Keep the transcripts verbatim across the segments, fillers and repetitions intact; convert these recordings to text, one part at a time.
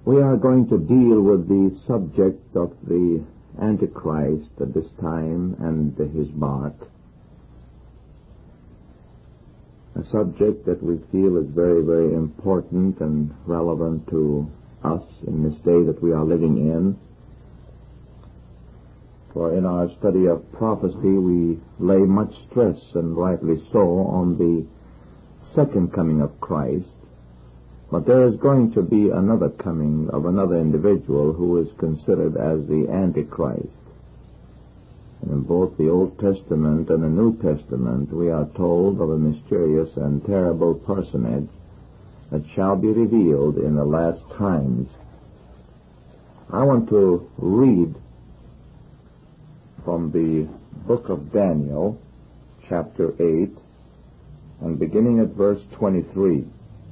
We are going to deal with the subject of the Antichrist at this time and his mark, a subject that we feel is very, very important and relevant to us in this day that we are living in. For in our study of prophecy, we lay much stress, and rightly so, on the second coming of Christ. But there is going to be another coming of another individual who is considered as the Antichrist. And in both the Old Testament and the New Testament, we are told of a mysterious and terrible personage that shall be revealed in the last times. I want to read from the book of Daniel, chapter eight, and beginning at verse twenty-three.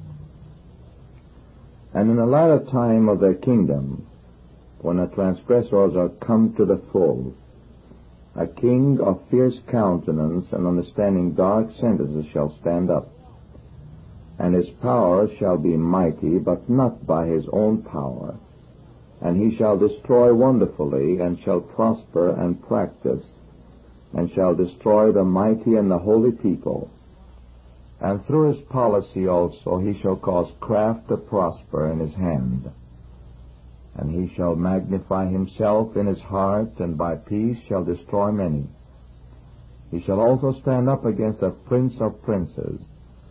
And in the latter time of their kingdom, when the transgressors are come to the full, a king of fierce countenance and understanding dark sentences shall stand up, and his power shall be mighty, but not by his own power. And he shall destroy wonderfully, and shall prosper and practice, and shall destroy the mighty and the holy people. And through his policy also he shall cause craft to prosper in his hand. And he shall magnify himself in his heart, and by peace shall destroy many. He shall also stand up against a prince of princes,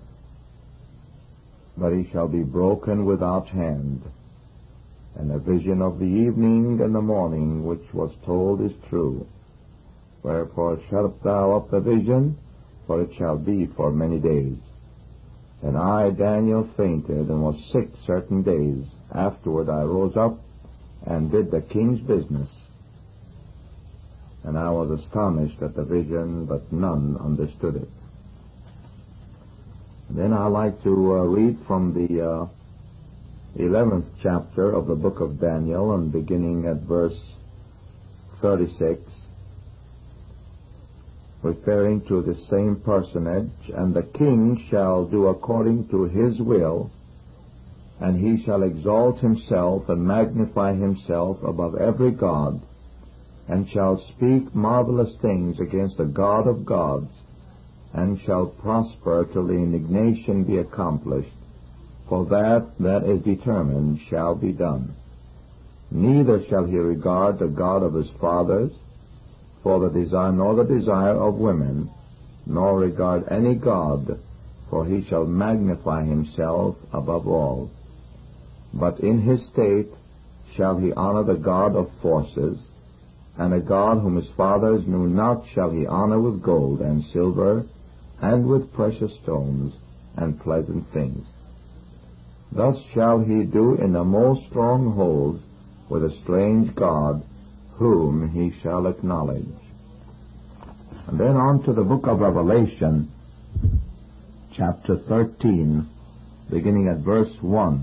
but he shall be broken without hand. And the vision of the evening and the morning which was told is true. Wherefore shalt thou up the vision, for it shall be for many days. And I, Daniel, fainted and was sick certain days. Afterward I rose up and did the king's business. And I was astonished at the vision, but none understood it. And then I like to uh, read from the uh, eleventh chapter of the book of Daniel, and beginning at verse thirty-six, referring to the same personage. And the king shall do according to his will, and he shall exalt himself and magnify himself above every god, and shall speak marvelous things against the God of gods, and shall prosper till the indignation be accomplished. For that that is determined shall be done. Neither shall he regard the God of his fathers, for the desire nor the desire of women, nor regard any god, for he shall magnify himself above all. But in his state shall he honor the God of forces, and a God whom his fathers knew not shall he honor with gold and silver, and with precious stones and pleasant things. Thus shall he do in the most strongholds with a strange god, whom he shall acknowledge. And then on to the book of Revelation, chapter thirteen, beginning at verse one.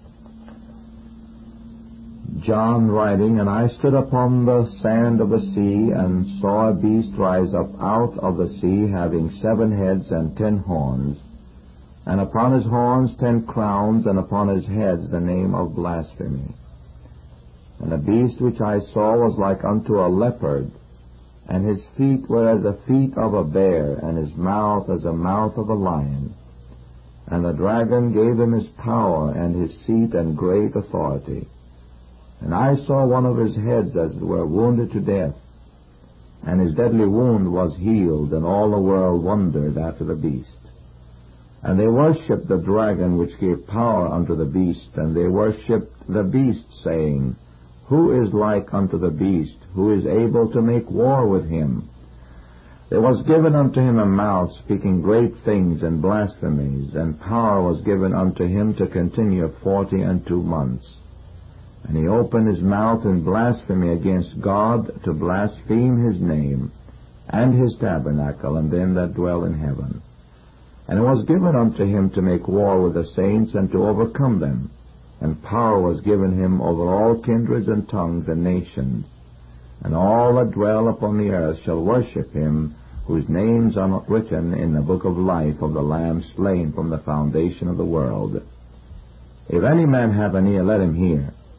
John writing, And I stood upon the sand of the sea, and saw a beast rise up out of the sea, having seven heads and ten horns, and upon his horns ten crowns, and upon his heads the name of blasphemy. And the beast which I saw was like unto a leopard, and his feet were as the feet of a bear, and his mouth as the mouth of a lion. And the dragon gave him his power, and his seat, and great authority. And I saw one of his heads as it were wounded to death, and his deadly wound was healed, and all the world wondered after the beast. And they worshipped the dragon which gave power unto the beast, and they worshipped the beast, saying, Who is like unto the beast? Who is able to make war with him? There was given unto him a mouth speaking great things and blasphemies, and power was given unto him to continue forty and two months. And he opened his mouth in blasphemy against God, to blaspheme his name, and his tabernacle, and them that dwell in heaven. And it was given unto him to make war with the saints, and to overcome them. And power was given him over all kindreds and tongues and nations. And all that dwell upon the earth shall worship him, whose names are not written in the book of life of the Lamb slain from the foundation of the world. If any man have an ear, let him hear.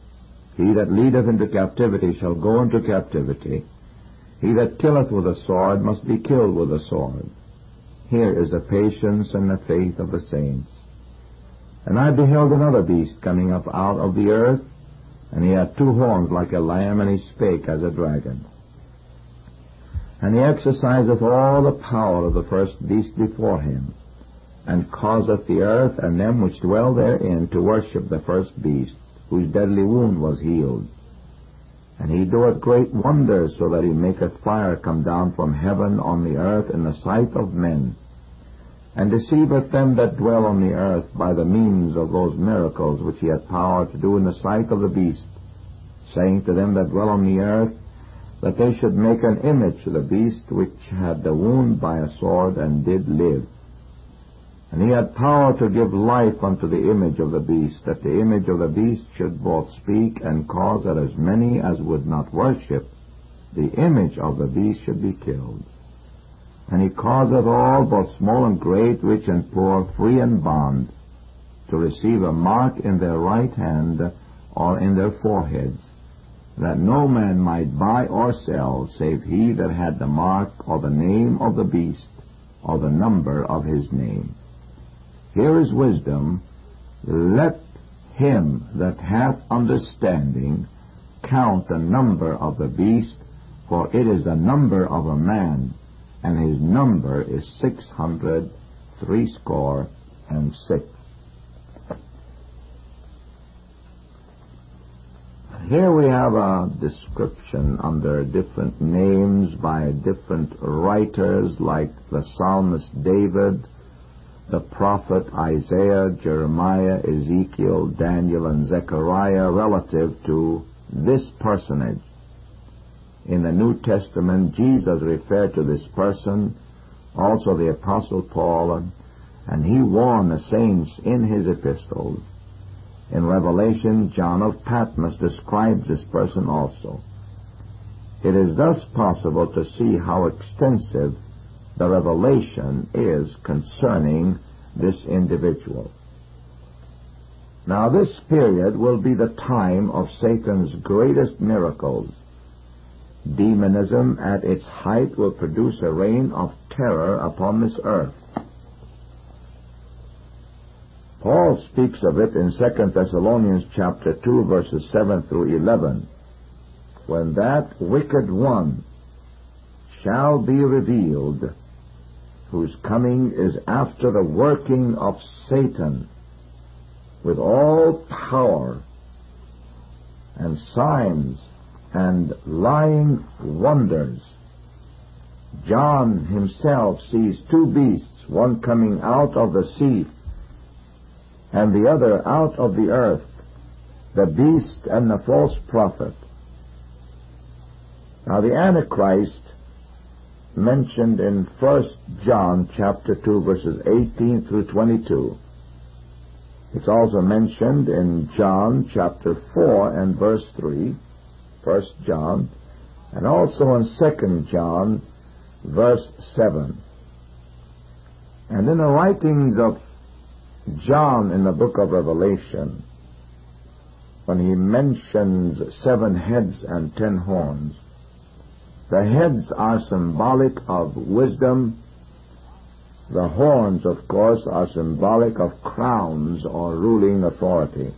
He that leadeth into captivity shall go into captivity. He that killeth with a sword must be killed with a sword. Here is the patience and the faith of the saints. And I beheld another beast coming up out of the earth, and he had two horns like a lamb, and he spake as a dragon. And he exerciseth all the power of the first beast before him, and causeth the earth and them which dwell therein to worship the first beast, whose deadly wound was healed. And he doeth great wonders, so that he maketh fire come down from heaven on the earth in the sight of men, and deceiveth them that dwell on the earth by the means of those miracles which he hath power to do in the sight of the beast, saying to them that dwell on the earth, that they should make an image to the beast which had the wound by a sword and did live. And he had power to give life unto the image of the beast, that the image of the beast should both speak and cause that as many as would not worship the image of the beast should be killed. And he causeth all, both small and great, rich and poor, free and bond, to receive a mark in their right hand or in their foreheads, that no man might buy or sell, save he that had the mark or the name of the beast or the number of his name. Here is wisdom. Let him that hath understanding count the number of the beast, for it is the number of a man, and his number is six hundred threescore and six. Here we have a description under different names by different writers, like the psalmist David, the prophet Isaiah, Jeremiah, Ezekiel, Daniel, and Zechariah, relative to this personage. In the New Testament, Jesus referred to this person, also the Apostle Paul, and he warned the saints in his epistles. In Revelation, John of Patmos describes this person also. It is thus possible to see how extensive the revelation is concerning this individual. Now, this period will be the time of Satan's greatest miracles. Demonism at its height will produce a reign of terror upon this earth. Paul speaks of it in Second Thessalonians chapter two, verses seven through eleven. When that wicked one shall be revealed, whose coming is after the working of Satan, with all power and signs and lying wonders. John himself sees two beasts, one coming out of the sea and the other out of the earth, the beast and the false prophet. Now the Antichrist, mentioned in First John chapter two, verses eighteen through twenty-two. It's also mentioned in John chapter four and verse three, First John, and also in Second John verse seven. And in the writings of John in the book of Revelation, when he mentions seven heads and ten horns, the heads are symbolic of wisdom. The horns, of course, are symbolic of crowns or ruling authority.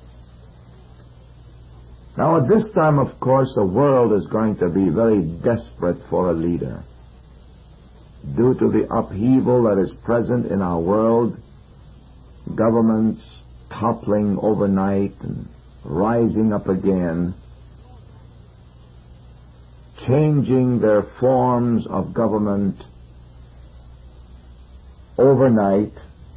Now, at this time, of course, the world is going to be very desperate for a leader. Due to the upheaval that is present in our world, governments toppling overnight and rising up again, changing their forms of government overnight,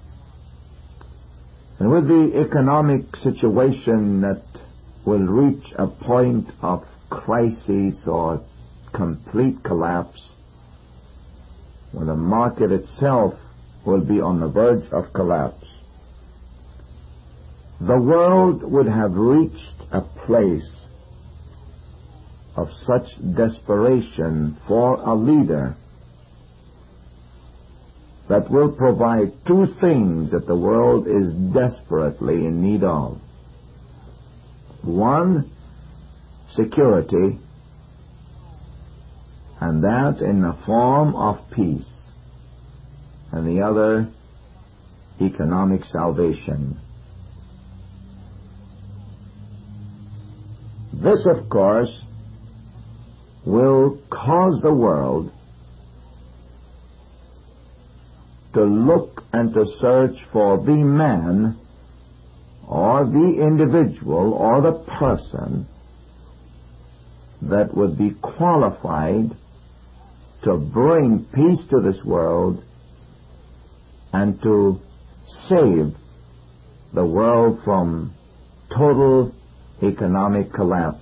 and with the economic situation that will reach a point of crisis or complete collapse, when the market itself will be on the verge of collapse, the world would have reached a place of such desperation for a leader that will provide two things that the world is desperately in need of. One, security, and that in the form of peace, and the other, economic salvation. This, of course, will cause the world to look and to search for the man or the individual or the person that would be qualified to bring peace to this world and to save the world from total economic collapse.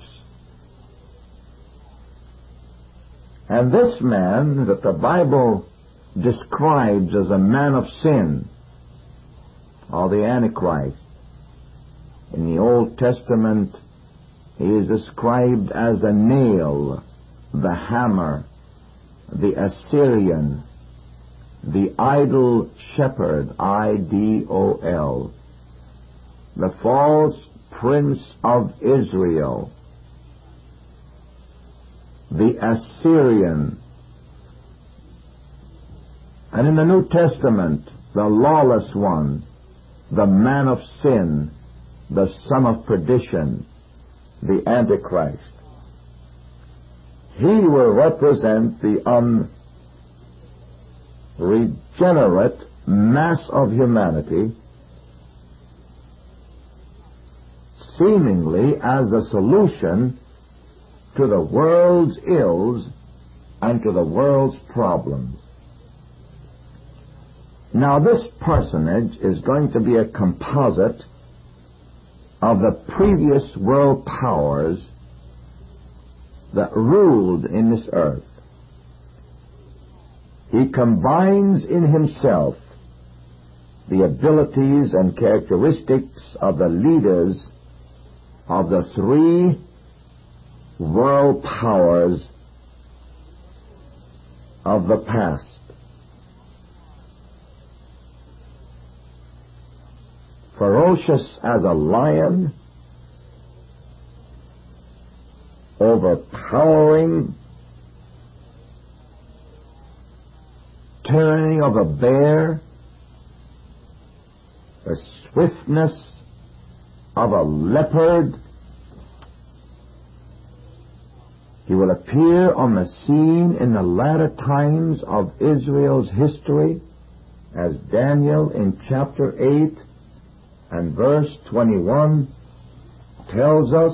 And this man that the Bible describes as a man of sin, or the Antichrist, in the Old Testament he is described as a nail, the hammer, the Assyrian, the idol shepherd, I D O L, the false prince of Israel, the Assyrian, and in the New Testament, the lawless one, the man of sin, the son of perdition, the Antichrist. He will represent the unregenerate mass of humanity, seemingly as a solution to the world's ills and to the world's problems. Now, this personage is going to be a composite of the previous world powers that ruled in this earth. He combines in himself the abilities and characteristics of the leaders of the three world powers of the past. Ferocious as a lion, overpowering, tyranny of a bear, the swiftness of a leopard. He will appear on the scene in the latter times of Israel's history, as Daniel in chapter eight and verse twenty-one tells us.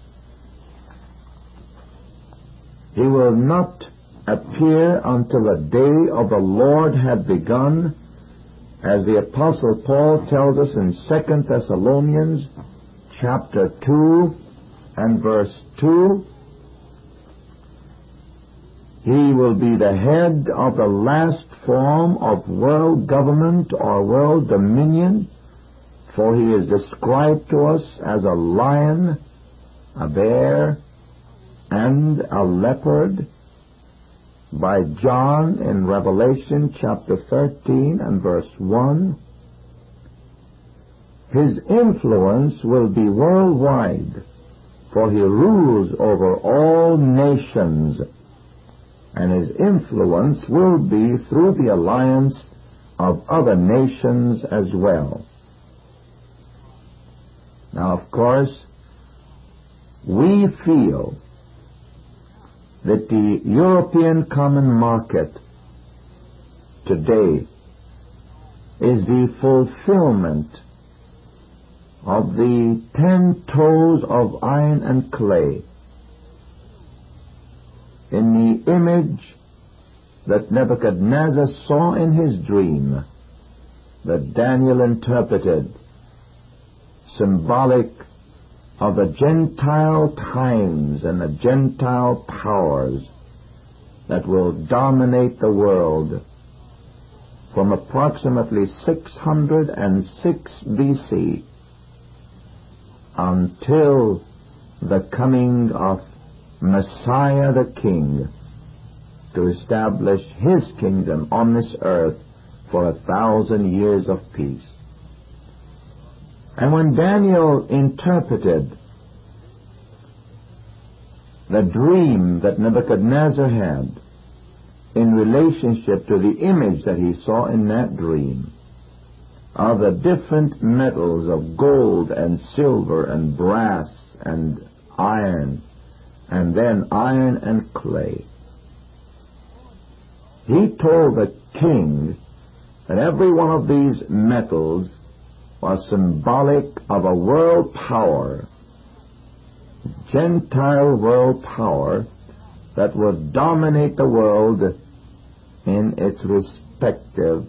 He will not appear until the day of the Lord had begun, as the Apostle Paul tells us in Second Thessalonians chapter two and verse two. He will be the head of the last form of world government or world dominion, for he is described to us as a lion, a bear, and a leopard by John in Revelation chapter thirteen and verse one. His influence will be worldwide, for he rules over all nations, and his influence will be through the alliance of other nations as well. Now, of course, we feel that the European Common Market today is the fulfillment of the ten toes of iron and clay in the image that Nebuchadnezzar saw in his dream, that Daniel interpreted, symbolic of the Gentile times and the Gentile powers that will dominate the world from approximately six hundred six B C until the coming of Messiah the King to establish his kingdom on this earth for a thousand years of peace. And when Daniel interpreted the dream that Nebuchadnezzar had in relationship to the image that he saw in that dream of the different metals of gold and silver and brass and iron, and then iron and clay. He told the king that every one of these metals was symbolic of a world power, Gentile world power, that would dominate the world in its respective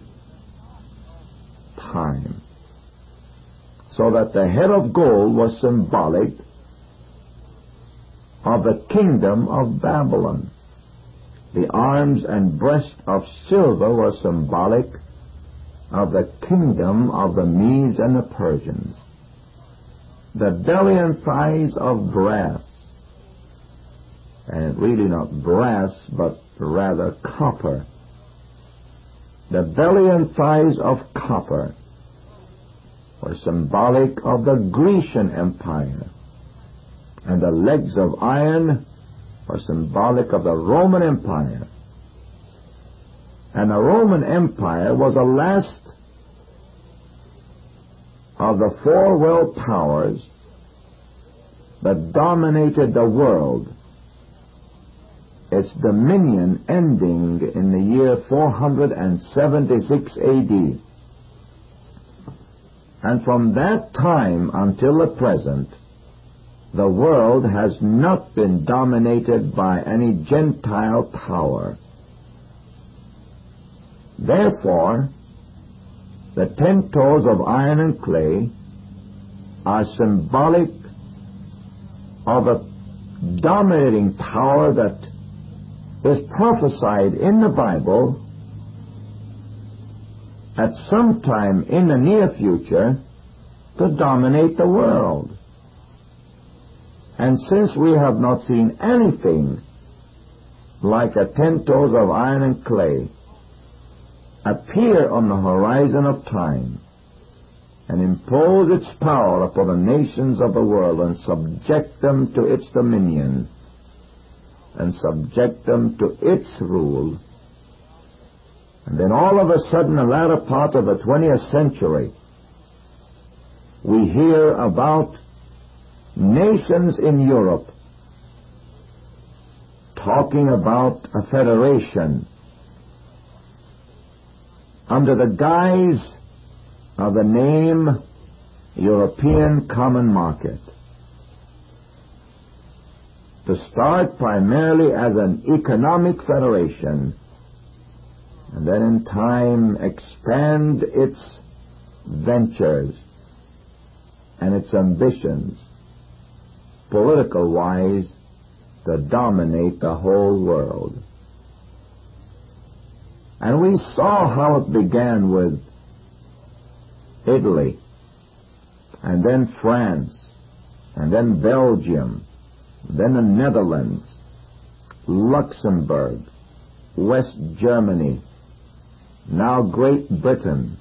time. So that the head of gold was symbolic of the kingdom of Babylon. The arms and breast of silver were symbolic of the kingdom of the Medes and the Persians. The belly and thighs of brass, and really not brass, but rather copper. The belly and thighs of copper were symbolic of the Grecian Empire, and the legs of iron were symbolic of the Roman Empire. And the Roman Empire was the last of the four world powers that dominated the world, its dominion ending in the year four hundred seventy-six A D. And from that time until the present, the world has not been dominated by any Gentile power. Therefore, the ten toes of iron and clay are symbolic of a dominating power that is prophesied in the Bible at some time in the near future to dominate the world. And since we have not seen anything like a ten toes of iron and clay appear on the horizon of time and impose its power upon the nations of the world and subject them to its dominion and subject them to its rule, and then all of a sudden, the latter part of the twentieth century, we hear about nations in Europe talking about a federation under the guise of the name European Common Market, to start primarily as an economic federation and then in time expand its ventures and its ambitions, political-wise, to dominate the whole world. And we saw how it began with Italy, and then France, and then Belgium, then the Netherlands, Luxembourg, West Germany, now Great Britain,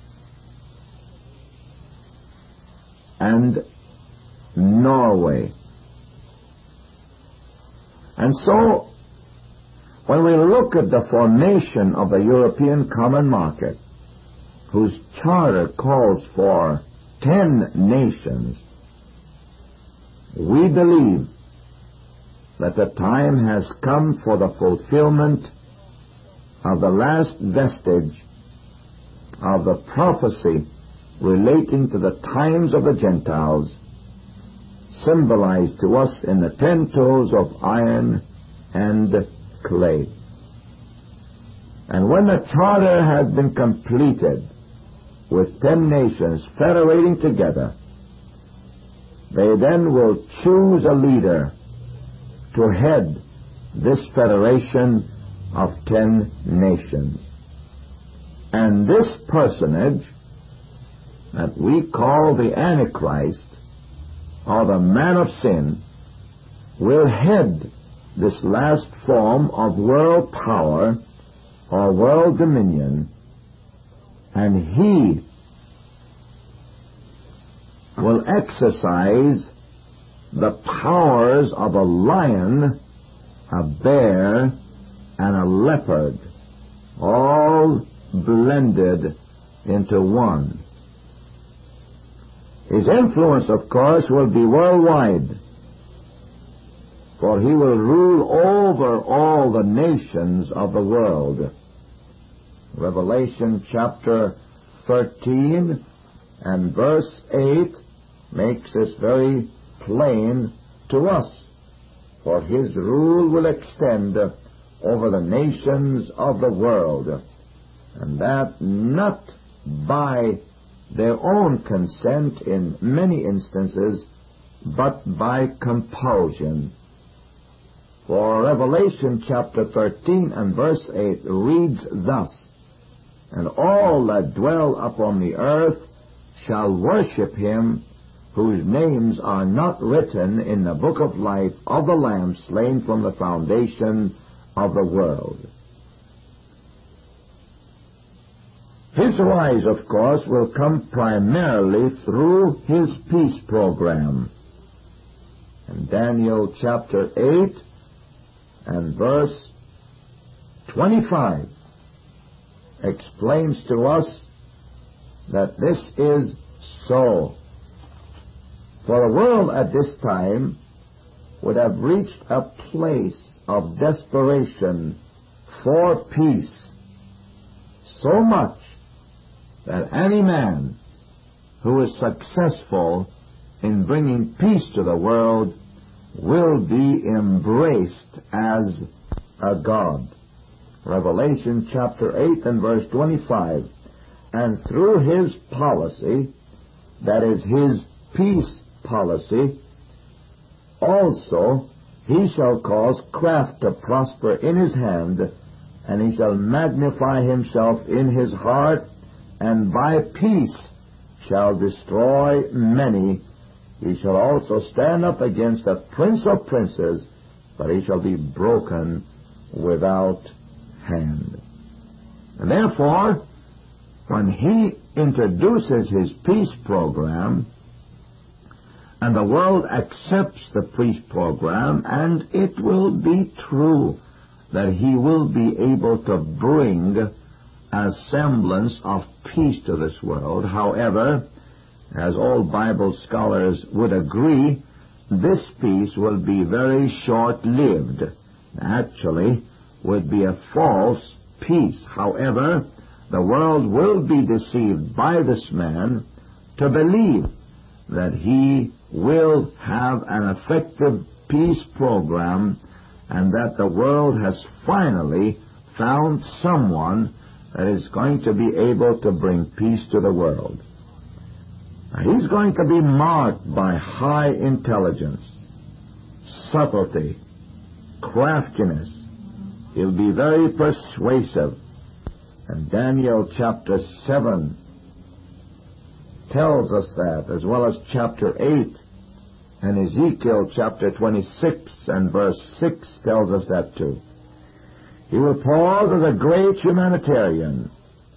and Norway. And so, when we look at the formation of the European Common Market, whose charter calls for ten nations, we believe that the time has come for the fulfillment of the last vestige of the prophecy relating to the times of the Gentiles, symbolized to us in the ten toes of iron and clay. And when the charter has been completed, with ten nations federating together, they then will choose a leader to head this federation of ten nations. And this personage that we call the Antichrist, or the man of sin, will head this last form of world power or world dominion, and he will exercise the powers of a lion a bear, and a leopard, all blended into one. His influence, of course, will be worldwide, for he will rule over all the nations of the world. Revelation chapter thirteen and verse eight makes this very plain to us, for his rule will extend over the nations of the world, and that not by their own consent in many instances, but by compulsion. For Revelation chapter thirteen and verse eight reads thus, "And all that dwell upon the earth shall worship him, whose names are not written in the book of life of the Lamb slain from the foundation of the world." His rise, of course, will come primarily through his peace program. And Daniel chapter eight and verse twenty-five explains to us that this is so. For the world at this time would have reached a place of desperation for peace, so much that any man who is successful in bringing peace to the world will be embraced as a god. Revelation chapter eight and verse twenty-five, "And through his policy," that is his peace policy, "also he shall cause craft to prosper in his hand, and he shall magnify himself in his heart, and by peace shall destroy many. He shall also stand up against the prince of princes, but he shall be broken without hand." And therefore, when he introduces his peace program, and the world accepts the peace program, and it will be true that he will be able to bring a semblance of peace to this world. However, as all Bible scholars would agree, this peace will be very short-lived. Actually, would be a false peace. However, the world will be deceived by this man to believe that he will have an effective peace program, and that the world has finally found someone that is going to be able to bring peace to the world. Now, he's going to be marked by high intelligence, subtlety, craftiness. He'll be very persuasive. And Daniel chapter seven tells us that, as well as chapter eight, and Ezekiel chapter twenty-six and verse six tells us that too. He will pause as a great humanitarian,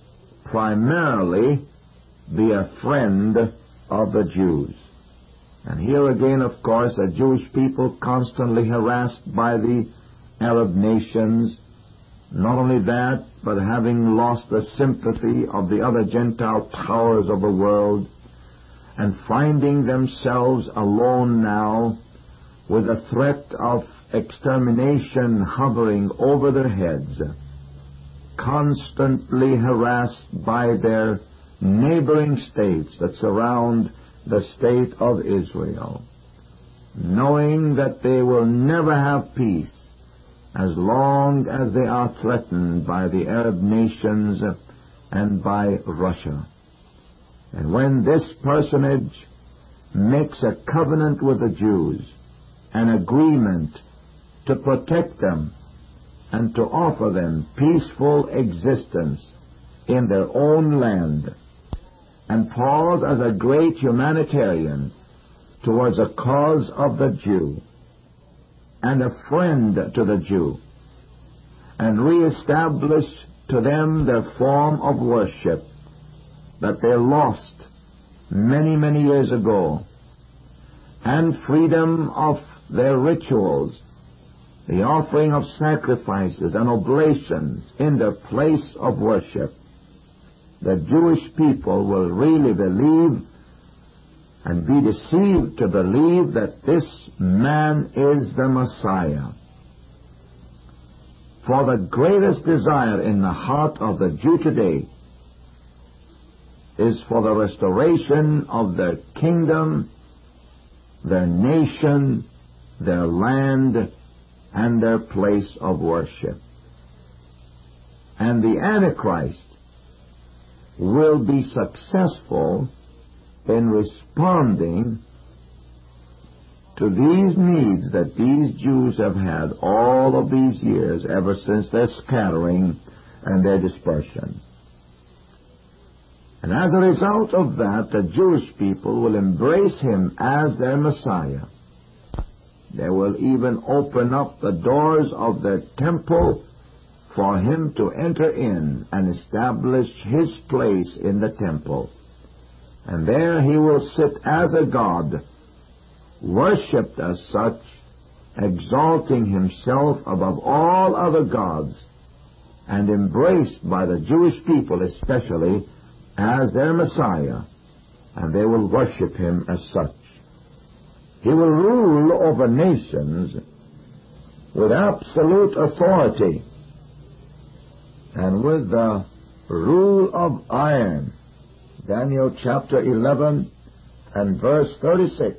primarily be a friend of the Jews. And here again, of course, a Jewish people constantly harassed by the Arab nations. Not only that, but having lost the sympathy of the other Gentile powers of the world, and finding themselves alone now with the threat of extermination hovering over their heads, constantly harassed by their neighboring states that surround the state of Israel, knowing that they will never have peace as long as they are threatened by the Arab nations and by Russia. And when this personage makes a covenant with the Jews, an agreement to protect them and to offer them peaceful existence in their own land, and pause as a great humanitarian towards a cause of the Jew and a friend to the Jew, and reestablish to them their form of worship that they lost many, many years ago, and freedom of their rituals. the offering of sacrifices and oblations in their place of worship, the Jewish people will really believe and be deceived to believe that this man is the Messiah. For the greatest desire in the heart of the Jew today is for the restoration of their kingdom, their nation, their land, and their place of worship. And the Antichrist will be successful in responding to these needs that these Jews have had all of these years, ever since their scattering and their dispersion. And as a result of that, the Jewish people will embrace him as their Messiah. They will even open up the doors of their temple for him to enter in and establish his place in the temple. And there he will sit as a god, worshipped as such, exalting himself above all other gods, and embraced by the Jewish people especially as their Messiah, and they will worship him as such. He will rule over nations with absolute authority and with the rule of iron. Daniel chapter eleven and verse thirty-six.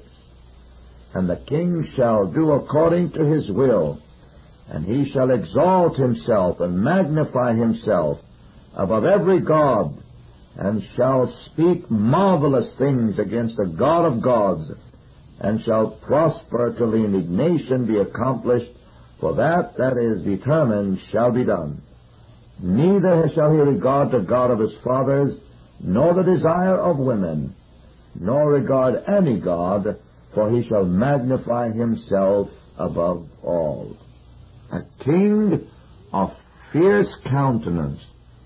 And the king shall do according to his will, and he shall exalt himself and magnify himself above every god, and shall speak marvelous things against the God of gods, and shall prosper till the indignation be accomplished, for that that is determined shall be done. Neither shall he regard the God of his fathers, nor the desire of women, nor regard any god, for he shall magnify himself above all. A king of fierce countenance,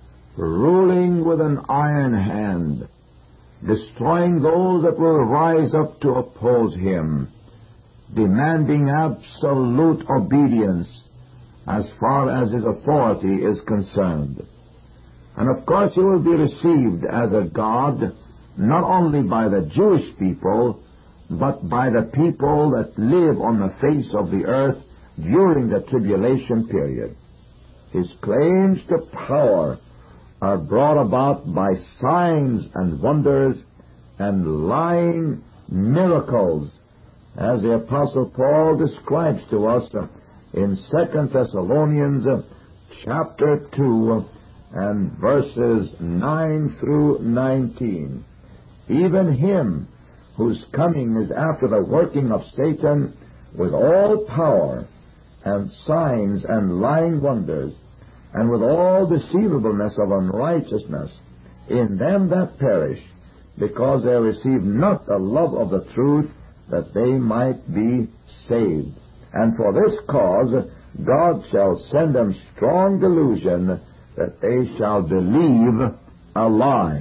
ruling with an iron hand, destroying those that will rise up to oppose him, demanding absolute obedience as far as his authority is concerned. And of course he will be received as a god not only by the Jewish people, but by the people that live on the face of the earth during the tribulation period. His claims to power are brought about by signs and wonders and lying miracles, as the Apostle Paul describes to us in Second Thessalonians chapter two and verses nine through nineteen. Even him whose coming is after the working of Satan with all power and signs and lying wonders, and with all deceivableness of unrighteousness in them that perish, because they receive not the love of the truth, that they might be saved. And for this cause God shall send them strong delusion, that they shall believe a lie.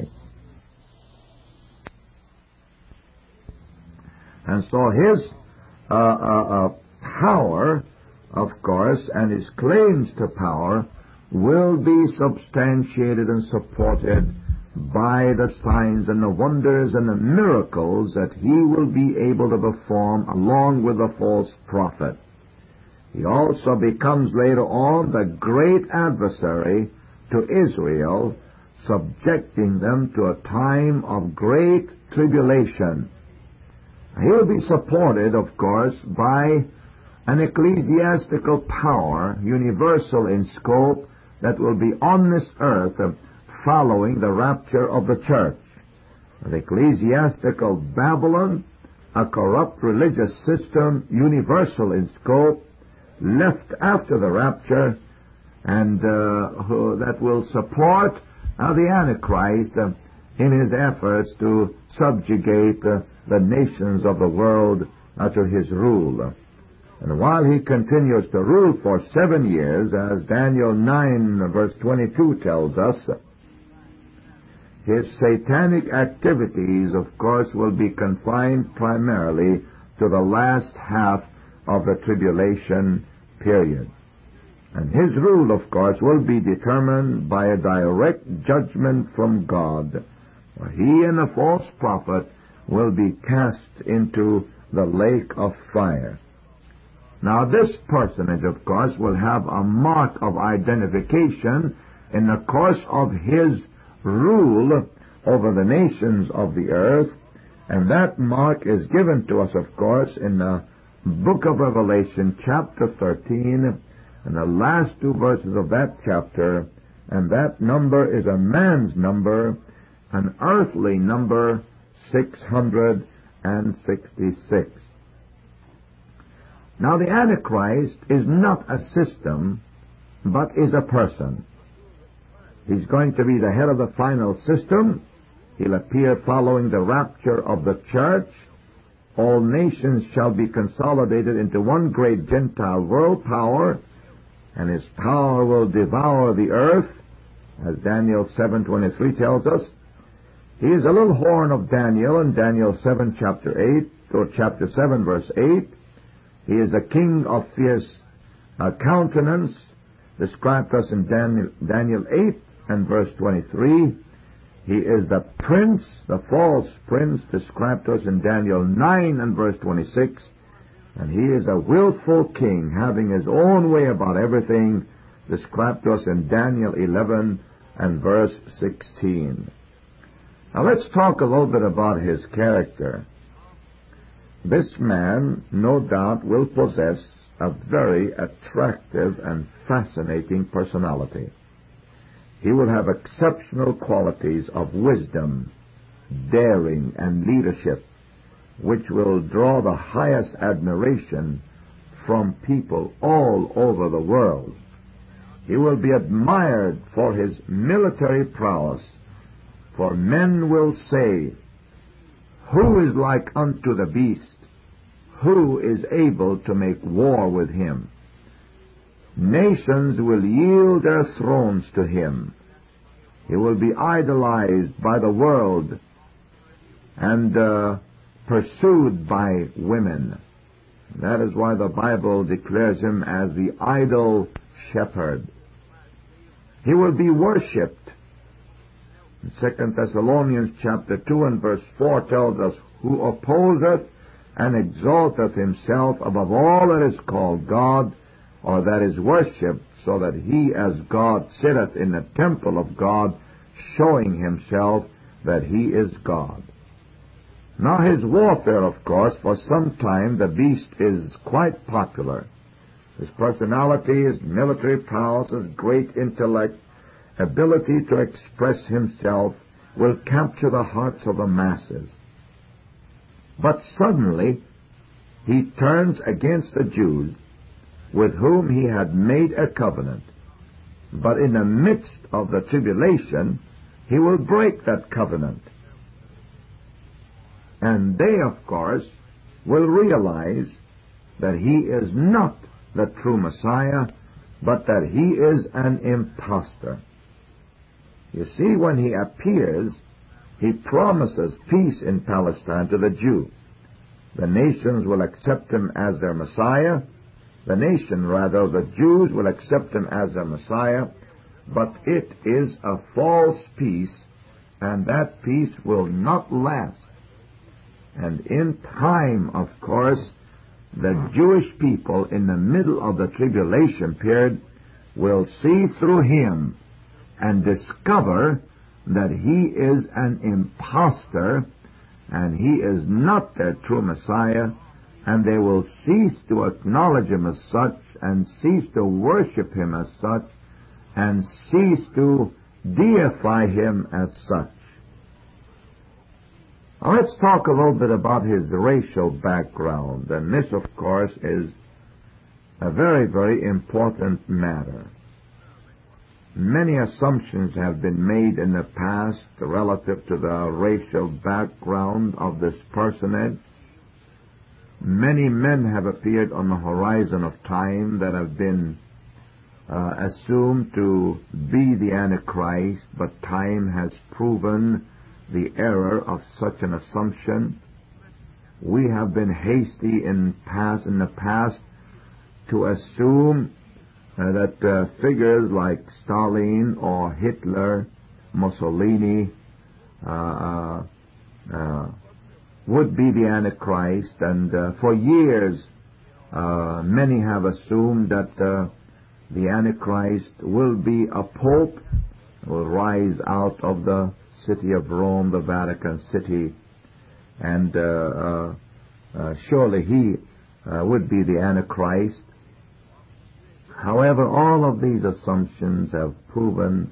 And so his uh, uh, uh, power, of course, and his claims to power will be substantiated and supported by the signs and the wonders and the miracles that he will be able to perform along with the false prophet. He also becomes later on the great adversary to Israel, subjecting them to a time of great tribulation. He will be supported, of course, by an ecclesiastical power, universal in scope, that will be on this earth following the rapture of the church. The ecclesiastical Babylon, a corrupt religious system, universal in scope, left after the rapture, and uh, who, that will support uh, the Antichrist uh, in his efforts to subjugate uh, the nations of the world uh, to his rule. And while he continues to rule for seven years, as Daniel nine verse twenty-two tells us, his satanic activities, of course, will be confined primarily to the last half of the tribulation period. And his rule, of course, will be determined by a direct judgment from God. For he and the false prophet will be cast into the lake of fire. Now, this personage, of course, will have a mark of identification in the course of his rule over the nations of the earth, and that mark is given to us, of course, in the book of Revelation, chapter thirteen, and the last two verses of that chapter, and that number is a man's number, an earthly number, six hundred sixty-six. Now, the Antichrist is not a system, but is a person. He's going to be the head of the final system. He'll appear following the rapture of the church. All nations shall be consolidated into one great Gentile world power, and his power will devour the earth, as Daniel seven twenty-three tells us. He is a little horn of Daniel in Daniel seven, chapter eight, or chapter seven, verse eight. He is a king of fierce uh, countenance, described us in Daniel, Daniel eight and verse twenty-three. He is the prince, the false prince, described to us in Daniel nine and verse twenty-six. And he is a willful king, having his own way about everything, described to us in Daniel eleven and verse sixteen. Now let's talk a little bit about his character. This man, no doubt, will possess a very attractive and fascinating personality. He will have exceptional qualities of wisdom, daring, and leadership, which will draw the highest admiration from people all over the world. He will be admired for his military prowess, for men will say, "Who is like unto the beast? Who is able to make war with him?" Nations will yield their thrones to him. He will be idolized by the world and uh, pursued by women. That is why the Bible declares him as the idol shepherd. He will be worshipped. Second Thessalonians chapter two and verse four tells us, "Who opposeth and exalteth himself above all that is called God, or that is worshipped, so that he as God sitteth in the temple of God, showing himself that he is God." Now his warfare, of course, for some time the beast is quite popular. His personality, his military prowess, his great intellect, ability to express himself will capture the hearts of the masses. But suddenly he turns against the Jews, with whom he had made a covenant. But in the midst of the tribulation, he will break that covenant. And they, of course, will realize that he is not the true Messiah, but that he is an impostor. You see, when he appears, he promises peace in Palestine to the Jew. The nations will accept him as their Messiah. The nation, rather, the Jews will accept him as their Messiah, but it is a false peace, and that peace will not last. And in time, of course, the Jewish people in the middle of the tribulation period will see through him and discover that he is an impostor and he is not their true Messiah, and they will cease to acknowledge him as such and cease to worship him as such and cease to deify him as such. Now let's talk a little bit about his racial background, and this, of course, is a very, very important matter. Many assumptions have been made in the past relative to the racial background of this personage. Many men have appeared on the horizon of time that have been uh, assumed to be the Antichrist, but time has proven the error of such an assumption. We have been hasty in past in the past to assume uh, that uh, figures like Stalin or Hitler, Mussolini, uh, uh, uh, would be the Antichrist. And uh, for years, uh, many have assumed that uh, the Antichrist will be a pope, will rise out of the city of Rome, the Vatican City, and uh, uh, uh, surely he uh, would be the Antichrist. However, all of these assumptions have proven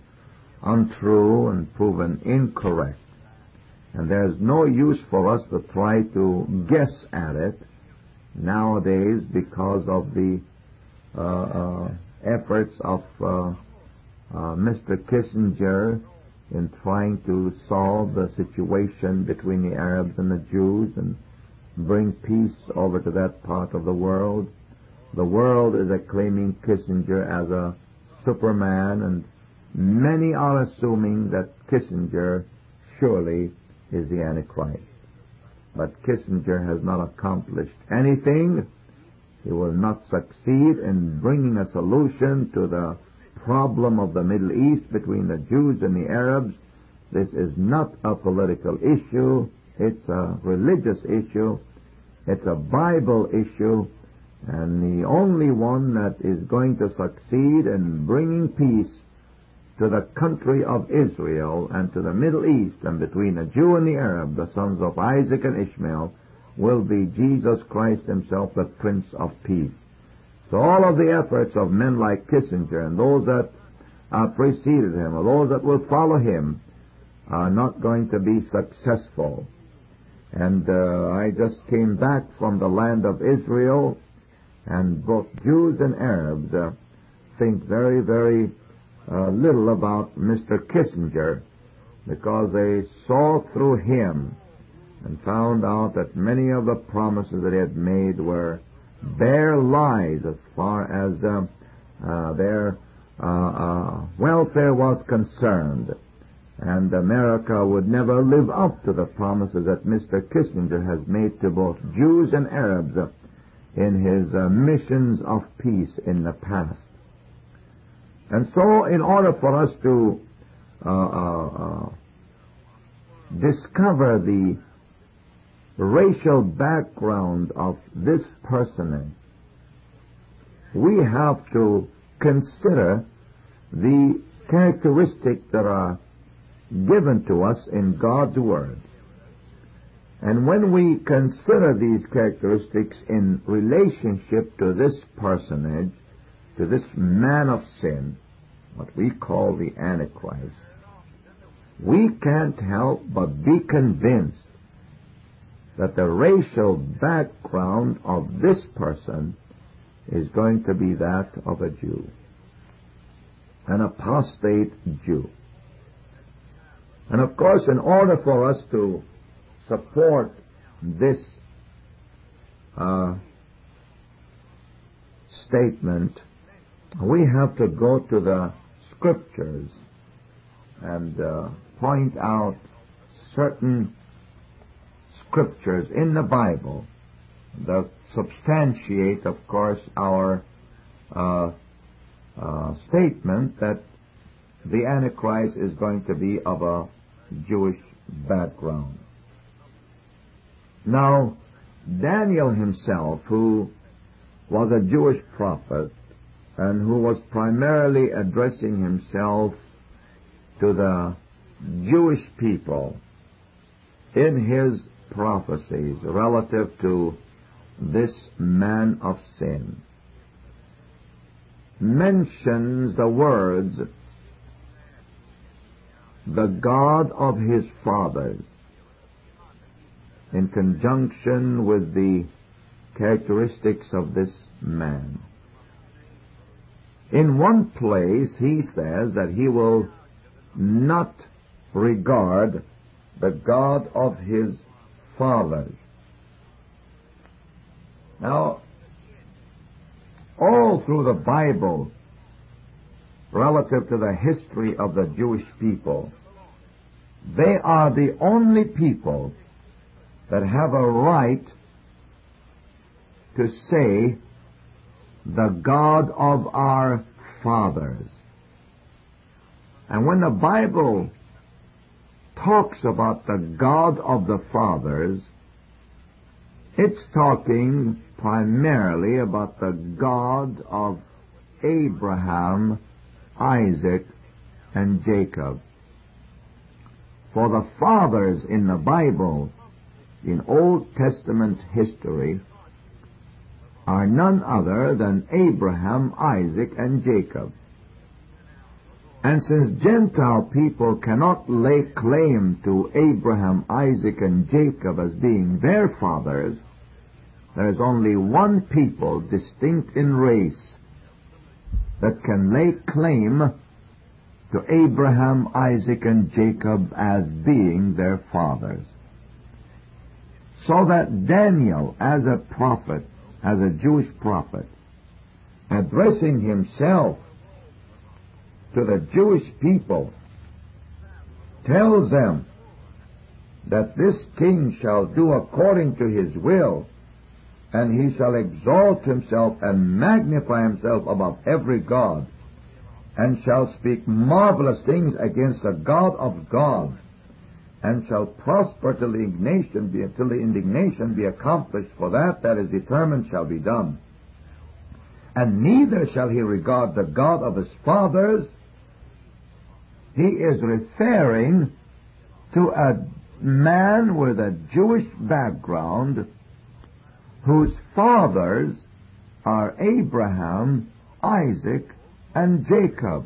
untrue and proven incorrect. And there's no use for us to try to guess at it nowadays because of the uh, uh, efforts of uh, uh, Mister Kissinger in trying to solve the situation between the Arabs and the Jews and bring peace over to that part of the world. The world is acclaiming Kissinger as a Superman, and many are assuming that Kissinger surely is the Antichrist. But Kissinger has not accomplished anything. He will not succeed in bringing a solution to the problem of the Middle East between the Jews and the Arabs. This is not a political issue. It's a religious issue. It's a Bible issue. And the only one that is going to succeed in bringing peace to the country of Israel and to the Middle East and between the Jew and the Arab, the sons of Isaac and Ishmael, will be Jesus Christ himself, the Prince of Peace. So all of the efforts of men like Kissinger and those that uh, preceded him or those that will follow him are not going to be successful. And uh, I just came back from the land of Israel, and both Jews and Arabs uh, think very, very uh, little about Mister Kissinger because they saw through him and found out that many of the promises that he had made were bare lies as far as uh, uh, their uh, uh, welfare was concerned. And America would never live up to the promises that Mister Kissinger has made to both Jews and Arabs uh, in his uh, missions of peace in the past. And so, in order for us to uh, uh, uh, discover the racial background of this personage, we have to consider the characteristics that are given to us in God's Word. And when we consider these characteristics in relationship to this personage, to this man of sin, what we call the Antichrist, we can't help but be convinced that the racial background of this person is going to be that of a Jew, an apostate Jew. And of course, in order for us to support this uh, statement, we have to go to the Scriptures and uh, point out certain Scriptures in the Bible that substantiate, of course, our uh, uh, statement that the Antichrist is going to be of a Jewish background. Now, Daniel himself, who was a Jewish prophet and who was primarily addressing himself to the Jewish people in his prophecies relative to this man of sin, mentions the words, the God of his fathers, in conjunction with the characteristics of this man. In one place he says that he will not regard the God of his fathers. Now, all through the Bible, relative to the history of the Jewish people, they are the only people that have a right to say the God of our fathers. And when the Bible talks about the God of the fathers, it's talking primarily about the God of Abraham, Isaac, and Jacob. For the fathers in the Bible, in Old Testament history, are none other than Abraham, Isaac, and Jacob. And since Gentile people cannot lay claim to Abraham, Isaac, and Jacob as being their fathers, there is only one people distinct in race that can lay claim to Abraham, Isaac, and Jacob as being their fathers. So that Daniel, as a prophet, as a Jewish prophet, addressing himself to the Jewish people, tells them that this king shall do according to his will, and he shall exalt himself and magnify himself above every god, and shall speak marvelous things against the God of gods, and shall prosper till the indignation be, till the indignation be accomplished, for that that is determined shall be done. And neither shall he regard the God of his fathers. He is referring to a man with a Jewish background whose fathers are Abraham, Isaac, and Jacob.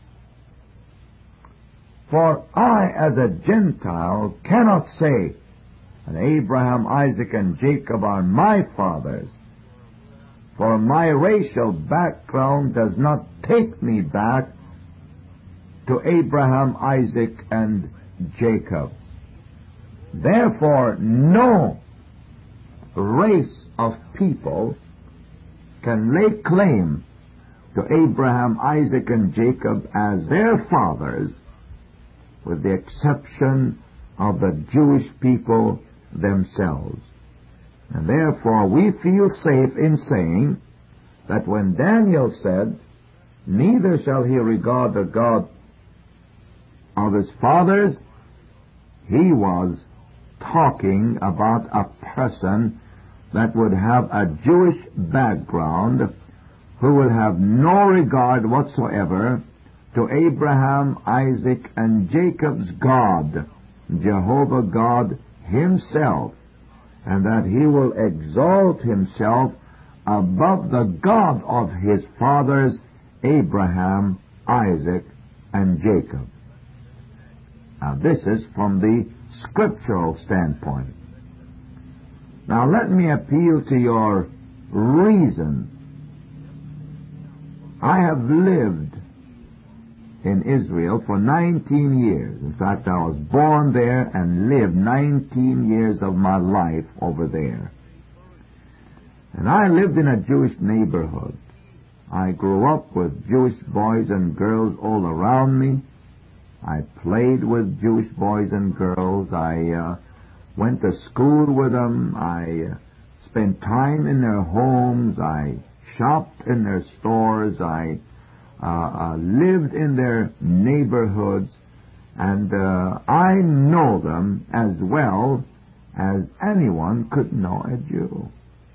For I, as a Gentile, cannot say that Abraham, Isaac, and Jacob are my fathers, for my racial background does not take me back to Abraham, Isaac, and Jacob. Therefore, no race of people can lay claim to Abraham, Isaac, and Jacob as their fathers, with the exception of the Jewish people themselves. And therefore we feel safe in saying that when Daniel said, neither shall he regard the God of his fathers, he was talking about a person that would have a Jewish background, who would have no regard whatsoever to Abraham, Isaac, and Jacob's God, Jehovah God himself, and that he will exalt himself above the God of his fathers, Abraham, Isaac, and Jacob. Now this is from the scriptural standpoint. Now let me appeal to your reason. I have lived in Israel for nineteen years. In fact, I was born there and lived nineteen years of my life over there. And I lived in a Jewish neighborhood. I grew up with Jewish boys and girls all around me. I played with Jewish boys and girls. I uh, went to school with them. I uh, spent time in their homes. I shopped in their stores. I uh, uh, lived in their neighborhoods. And uh, I know them as well as anyone could know a Jew.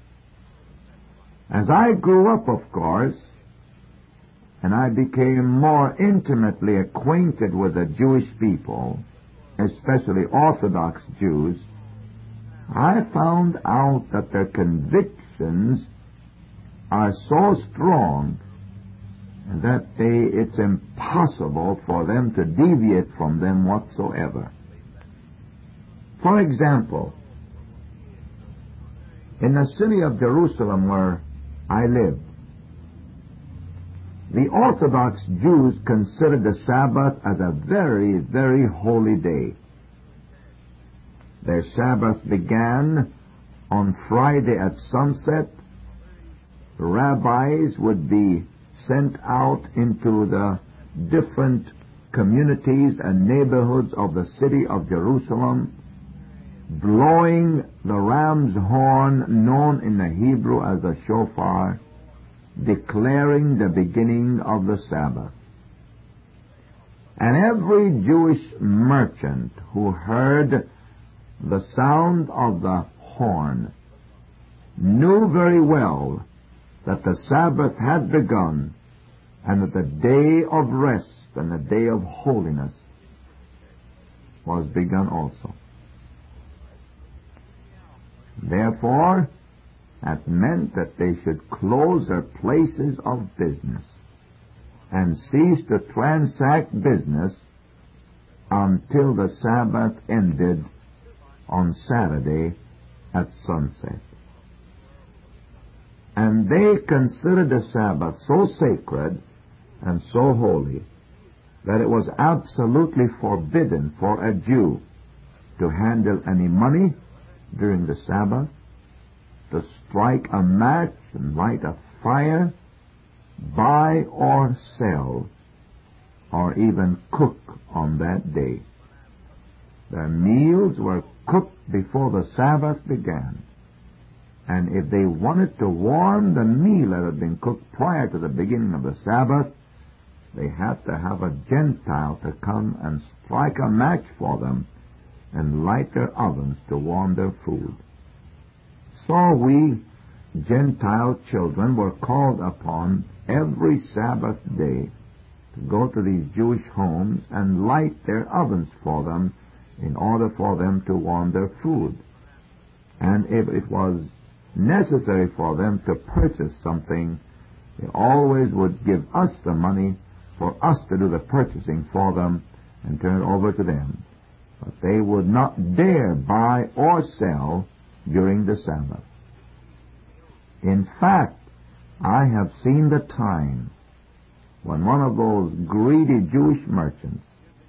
As I grew up, of course, and I became more intimately acquainted with the Jewish people, especially Orthodox Jews, I found out that their convictions are so strong that they, it's impossible for them to deviate from them whatsoever. For example, in the city of Jerusalem where I lived, the Orthodox Jews considered the Sabbath as a very, very holy day. Their Sabbath began on Friday at sunset. The rabbis would be sent out into the different communities and neighborhoods of the city of Jerusalem, blowing the ram's horn, known in the Hebrew as a shofar, declaring the beginning of the Sabbath. And every Jewish merchant who heard the sound of the horn knew very well that the Sabbath had begun, and that the day of rest and the day of holiness was begun also. Therefore, that meant that they should close their places of business and cease to transact business until the Sabbath ended on Saturday at sunset. And they considered the Sabbath so sacred and so holy that it was absolutely forbidden for a Jew to handle any money during the Sabbath, to strike a match and light a fire, buy or sell, or even cook on that day. Their meals were cooked before the Sabbath began, and if they wanted to warm the meal that had been cooked prior to the beginning of the Sabbath, they had to have a Gentile to come and strike a match for them and light their ovens to warm their food. So we Gentile children were called upon every Sabbath day to go to these Jewish homes and light their ovens for them in order for them to warm their food. And if it was necessary for them to purchase something, they always would give us the money for us to do the purchasing for them and turn it over to them. But they would not dare buy or sell during the Sabbath. In fact, I have seen the time when one of those greedy Jewish merchants,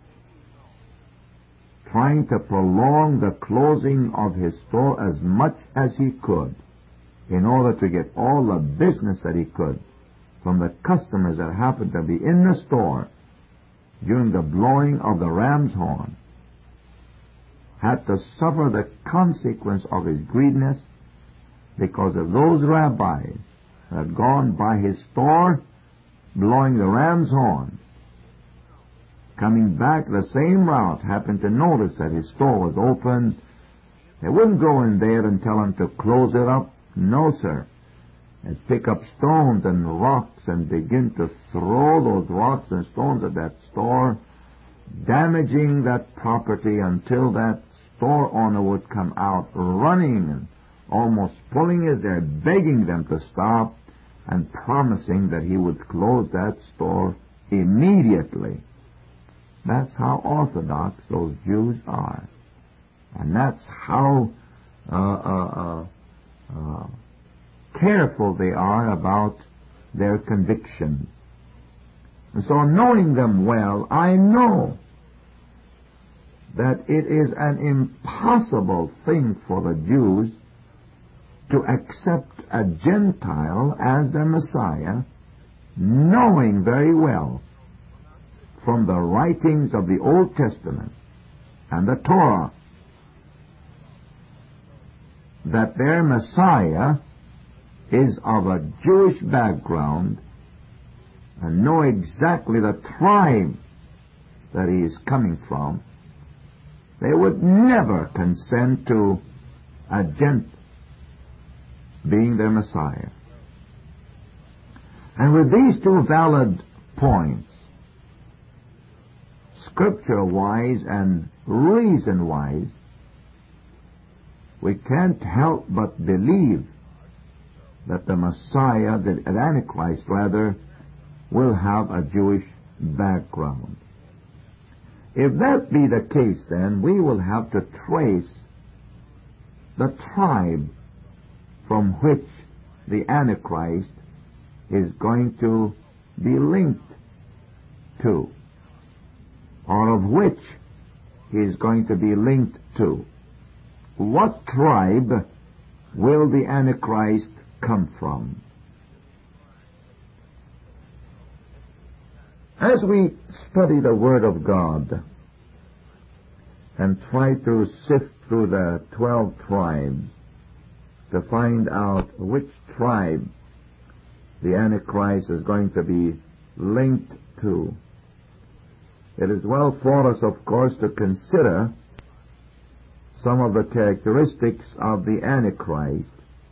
trying to prolong the closing of his store as much as he could in order to get all the business that he could from the customers that happened to be in the store during the blowing of the ram's horn, had to suffer the consequence of his greediness because of those rabbis that had gone by his store blowing the ram's horn, coming back the same route, happened to notice that his store was open. They wouldn't go in there and tell him to close it up. No, sir. They'd pick up stones and rocks and begin to throw those rocks and stones at that store, damaging that property until that store owner would come out running and almost pulling his hair, begging them to stop and promising that he would close that store immediately. That's how orthodox those Jews are. And that's how uh, uh, uh, uh, careful they are about their convictions. And so, knowing them well, I know that it is an impossible thing for the Jews to accept a Gentile as their Messiah, knowing very well from the writings of the Old Testament and the Torah that their Messiah is of a Jewish background and know exactly the tribe that he is coming from. They would never consent to a Gentile being their Messiah. And with these two valid points, Scripture-wise and reason-wise, we can't help but believe that the Messiah, the Antichrist rather, will have a Jewish background. If that be the case, then we will have to trace the tribe from which the Antichrist is going to be linked to, or of which he is going to be linked to. What tribe will the Antichrist come from? As we study the Word of God and try to sift through the twelve tribes to find out which tribe the Antichrist is going to be linked to. It is well for us, of course, to consider some of the characteristics of the Antichrist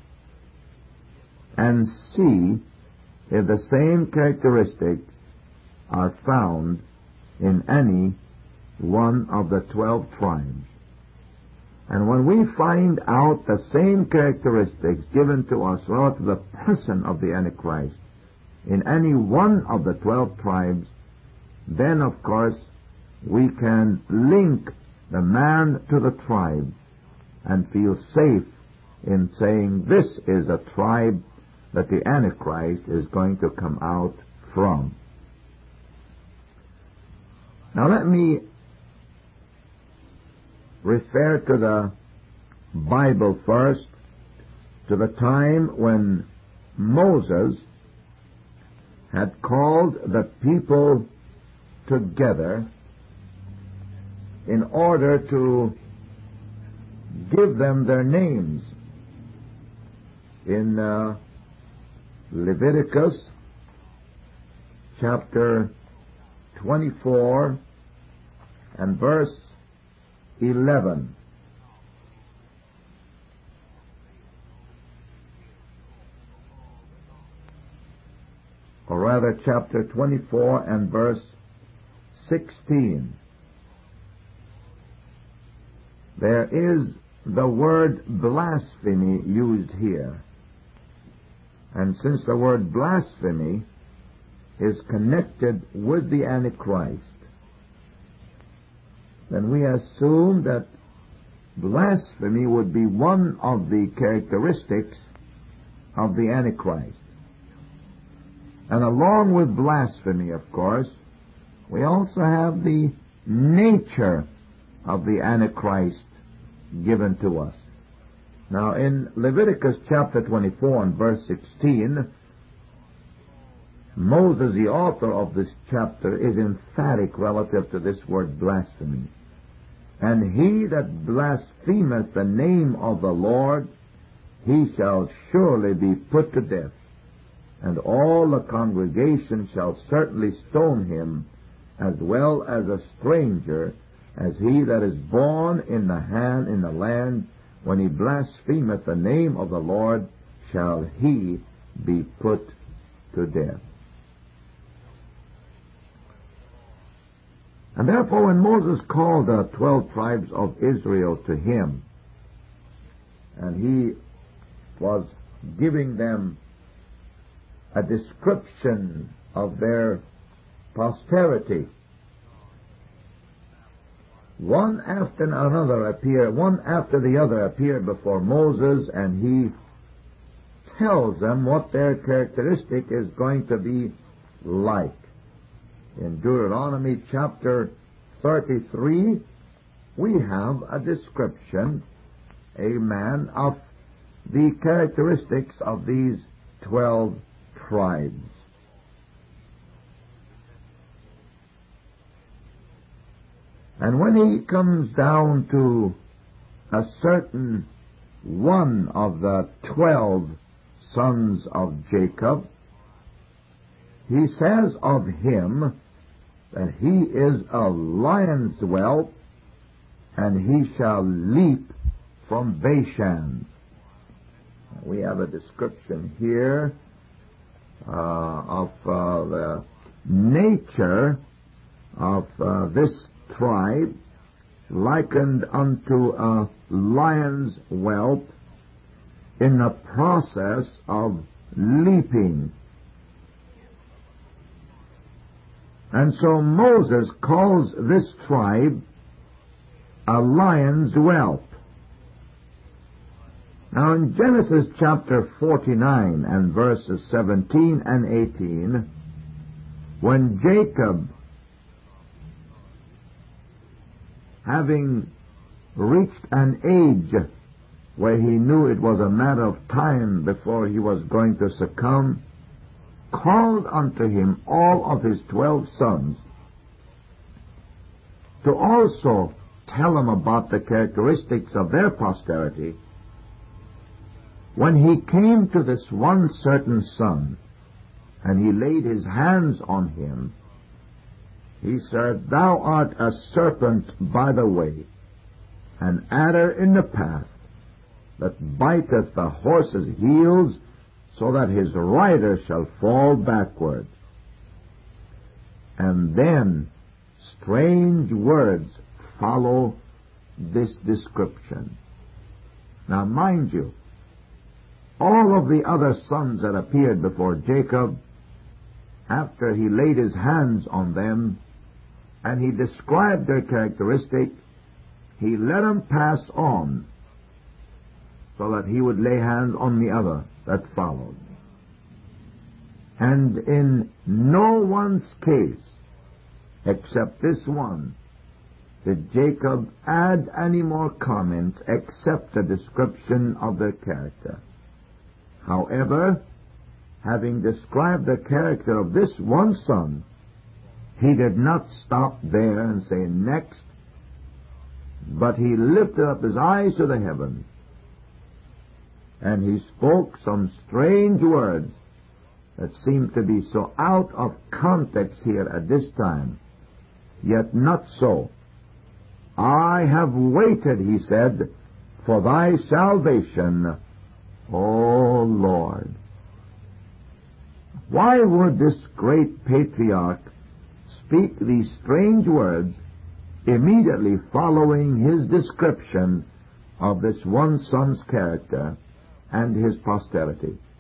and see if the same characteristics are found in any one of the twelve tribes. And when we find out the same characteristics given to us relative to the person of the Antichrist in any one of the twelve tribes, then, of course, we can link the man to the tribe and feel safe in saying this is a tribe that the Antichrist is going to come out from. Now let me refer to the Bible first, to the time when Moses had called the people together in order to give them their names. In uh, Leviticus chapter twenty-four and verse eleven. Or rather, chapter twenty-four and verse sixteen. There is the word blasphemy used here. And since the word blasphemy is connected with the Antichrist, then we assume that blasphemy would be one of the characteristics of the Antichrist. And along with blasphemy, of course, we also have the nature of the Antichrist given to us. Now, in Leviticus chapter twenty-four and verse sixteen, Moses, the author of this chapter, is emphatic relative to this word blasphemy. And he that blasphemeth the name of the Lord, he shall surely be put to death, and all the congregation shall certainly stone him, as well as a stranger, as he that is born in the hand in the land. When he blasphemeth the name of the Lord, shall he be put to death. And therefore, when Moses called the twelve tribes of Israel to him, and he was giving them a description of their posterity, one after another appear, one after the other appeared before Moses, and he tells them what their characteristic is going to be like. In Deuteronomy chapter thirty-three, we have a description, amen, of the characteristics of these twelve tribes. And when he comes down to a certain one of the twelve sons of Jacob, he says of him that he is a lion's whelp, and he shall leap from Bashan. We have a description here uh, of uh, the nature of uh, this tribe, likened unto a lion's whelp in the process of leaping. And so Moses calls this tribe a lion's whelp. Now in Genesis chapter forty-nine and verses seventeen and eighteen, when Jacob, having reached an age where he knew it was a matter of time before he was going to succumb, called unto him all of his twelve sons to also tell him about the characteristics of their posterity. When he came to this one certain son, and he laid his hands on him, he said, Thou art a serpent by the way, an adder in the path, that biteth the horse's heels, so that his rider shall fall backward. And then strange words follow this description. Now mind you, all of the other sons that appeared before Jacob, after he laid his hands on them and he described their characteristic, he let them pass on so that he would lay hands on the other that followed. And in no one's case, except this one, did Jacob add any more comments except the description of their character. However, having described the character of this one son, he did not stop there and say, Next, but he lifted up his eyes to the heavens, and he spoke some strange words that seem to be so out of context here at this time, yet not so. I have waited, he said, for thy salvation, O Lord. Why would this great patriarch speak these strange words immediately following his description of this one son's character and his posterity?